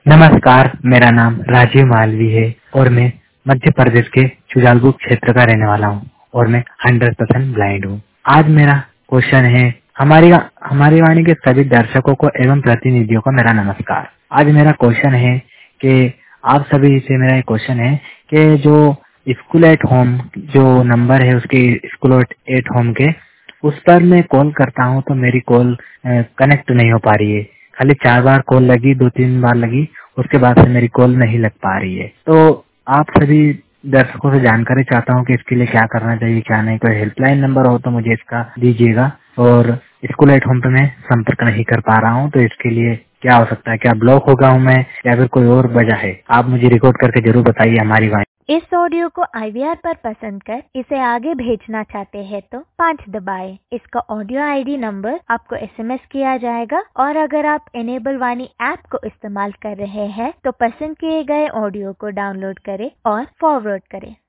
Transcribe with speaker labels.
Speaker 1: नमस्कार, मेरा नाम राजीव मालवी है और मैं मध्य प्रदेश के शुजालपुर क्षेत्र का रहने वाला हूँ और मैं 100% ब्लाइंड हूँ। आज मेरा क्वेश्चन है, हमारी वाणी के सभी दर्शकों को एवं प्रतिनिधियों को मेरा नमस्कार। आज मेरा क्वेश्चन है कि आप सभी से मेरा एक क्वेश्चन है कि जो स्कूल एट होम जो नंबर है उसके स्कूल एट होम के उस पर मैं कॉल करता हूँ तो मेरी कॉल कनेक्ट नहीं हो पा रही है। खाली 4 बार कॉल लगी, 2-3 बार लगी, उसके बाद से मेरी कॉल नहीं लग पा रही है। तो आप सभी दर्शकों से जानकारी चाहता हूँ कि इसके लिए क्या करना चाहिए, क्या नहीं। कोई हेल्पलाइन नंबर हो तो मुझे इसका दीजिएगा। और स्कूल एट होम पे मैं संपर्क नहीं कर पा रहा हूँ, तो इसके लिए क्या हो सकता है? क्या ब्लॉक हो गया हूँ मैं या फिर कोई और वजह है? आप मुझे रिकॉर्ड करके जरूर बताइए हमारी वाणी।
Speaker 2: इस ऑडियो को IVR पर पसंद कर इसे आगे भेजना चाहते हैं तो 5 दबाएं। इसका ऑडियो ID नंबर आपको SMS किया जाएगा और अगर आप इनेबल वाणी ऐप को इस्तेमाल कर रहे हैं तो पसंद किए गए ऑडियो को डाउनलोड करें और फॉरवर्ड करें।